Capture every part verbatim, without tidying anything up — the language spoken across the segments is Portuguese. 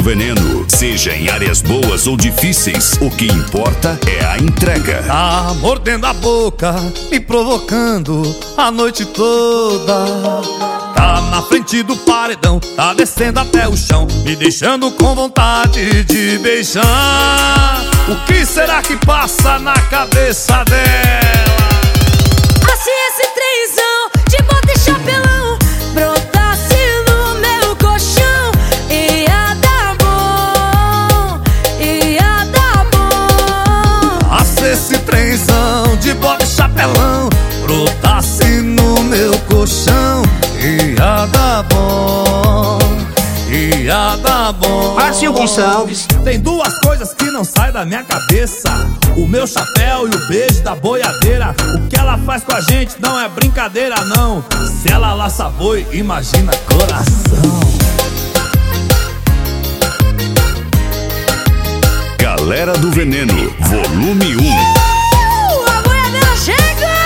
Veneno. Seja em áreas boas ou difíceis, o que importa é a entrega. Tá mordendo a boca, me provocando a noite toda. Tá na frente do paredão, tá descendo até o chão, me deixando com vontade de beijar. O que será que passa na cabeça dela? Ah, se esse trenzão de bota e chapelão brotasse no meu colchão, ia dar bom, ia dar bom. Ah, se esse trenzão de bota e chapelão brotasse no meu colchão, ia dar bom, ia dar bom. Márcio Gonçalves. Tem duas coisas que não saem da minha cabeça: o meu chapéu e o beijo da boiadeira. O que ela faz com a gente não é brincadeira, não. Se ela laça boi, imagina coração. Galera do Veneno, volume um. Uh, a boiadeira chega,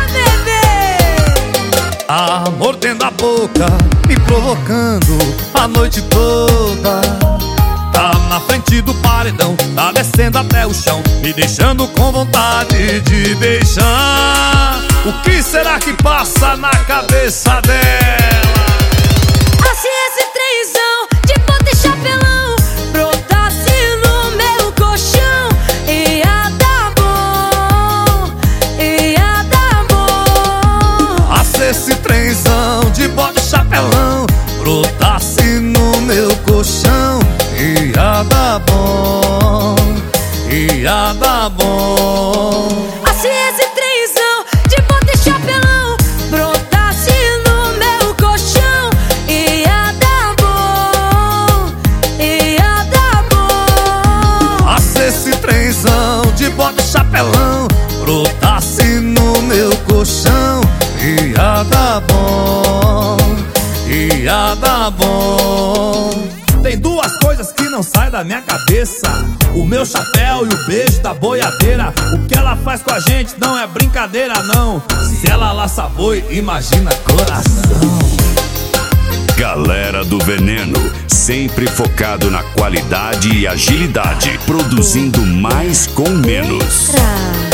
bebê! Tá mordendo a boca, me provocando a noite toda. Tá na frente do paredão, tá descendo até o chão, me deixando com vontade de beijar. O que será que passa na cabeça dela? Ah, se esse trenzão de bota e chapelão brotasse no meu colchão, ia dar bom, ia dar bom. Ah, se esse trenzão de bota e chapelão brotasse no meu colchão, ia dar bom, ia dar bom. Ah, se esse trenzão de bota e chapelão brotasse no meu colchão, ia dar bom, ia dar bom. Ah, se esse trenzão de bota e chapelão brotasse no meu colchão, ia dar bom, ia dar bom. Tem duas coisas que não saem da minha cabeça: o meu chapéu e o beijo da boiadeira. O que ela faz com a gente não é brincadeira, não. Se ela laça boi, imagina coração. Galera do Veneno, sempre focado na qualidade e agilidade, produzindo mais com menos. Tra.